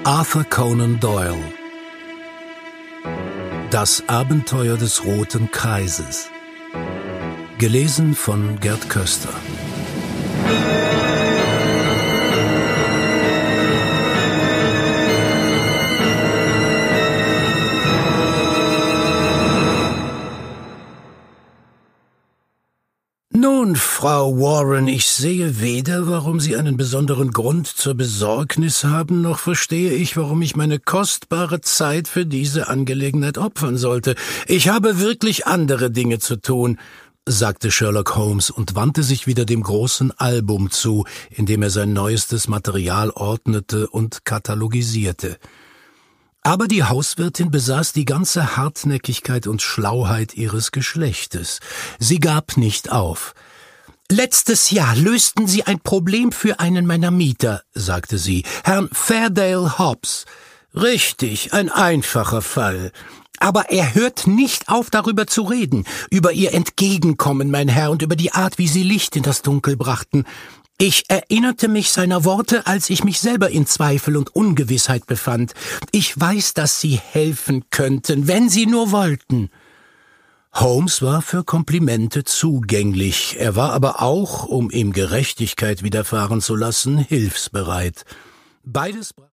Arthur Conan Doyle. Das Abenteuer des Roten Kreises. Gelesen von Gerd Köster. Nun, Frau Warren, ich sehe weder, warum Sie einen besonderen Grund zur Besorgnis haben, noch verstehe ich, warum ich meine kostbare Zeit für diese Angelegenheit opfern sollte. Ich habe wirklich andere Dinge zu tun, sagte Sherlock Holmes und wandte sich wieder dem großen Album zu, in dem er sein neuestes Material ordnete und katalogisierte. Aber die Hauswirtin besaß die ganze Hartnäckigkeit und Schlauheit ihres Geschlechtes. Sie gab nicht auf. »Letztes Jahr lösten Sie ein Problem für einen meiner Mieter«, sagte sie, »Herrn Fairdale Hobbs.« »Richtig, ein einfacher Fall. Aber er hört nicht auf, darüber zu reden, über Ihr Entgegenkommen, mein Herr, und über die Art, wie Sie Licht in das Dunkel brachten. Ich erinnerte mich seiner Worte, als ich mich selber in Zweifel und Ungewissheit befand. Ich weiß, dass Sie helfen könnten, wenn Sie nur wollten.« Holmes war für Komplimente zugänglich, er war aber auch, um ihm Gerechtigkeit widerfahren zu lassen, hilfsbereit. Beides